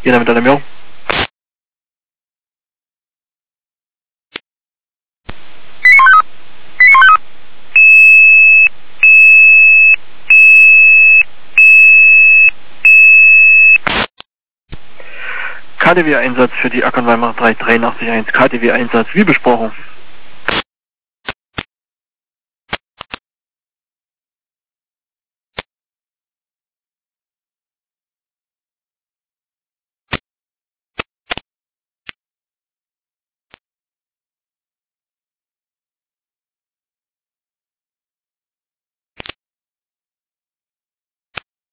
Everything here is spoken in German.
Jena mit einem Jo. KDW-Einsatz für die Ackern Weimar 3881. KDW-Einsatz wie besprochen.